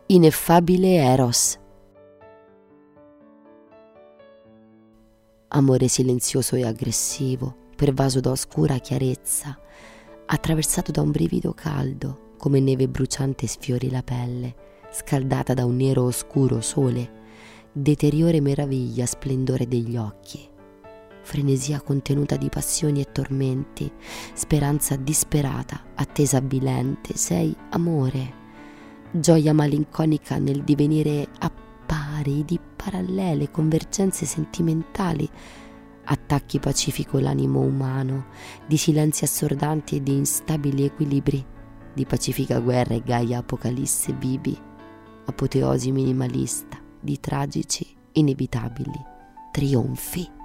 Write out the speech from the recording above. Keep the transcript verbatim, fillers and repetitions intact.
Ineffabile Eros. Amore silenzioso e aggressivo, pervaso da oscura chiarezza, attraversato da un brivido caldo, come neve bruciante sfiori la pelle, scaldata da un nero oscuro sole, deteriore meraviglia splendore degli occhi, frenesia contenuta di passioni e tormenti, speranza disperata, attesa avvilente, sei amore, gioia malinconica nel divenire a pari di parallele convergenze sentimentali, attacchi pacifico l'animo umano, di silenzi assordanti e di instabili equilibri, di pacifica guerra e gaia apocalisse vivi, apoteosi minimalista, di tragici inevitabili trionfi.